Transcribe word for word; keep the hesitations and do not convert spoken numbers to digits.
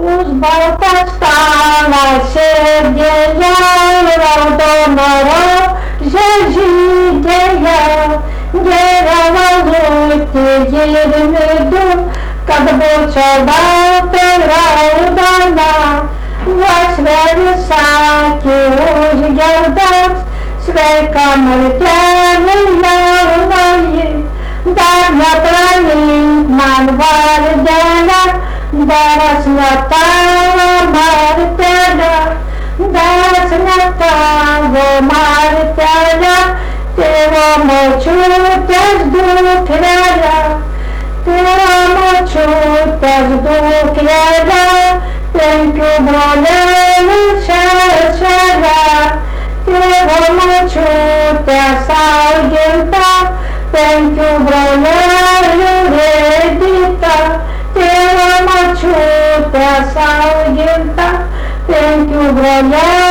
Uz balta stala sėdėjo raudono žiežydėje, gėrė valutį ir midų, kad būčiau balta raudona. Vasarį sakė užgirdęs, sveika martelė jaunoji, dar nepramink man vardelę, daras ne tavo martelė, daras ne tavo martelė, tėvo močiutės dukrelė, tėvo močiutės dukrelė, penkių brolelių seselė, tėvo močiutės auginta, penkių brolelių Edita, tėvo močiutės auginta, penkių brolelių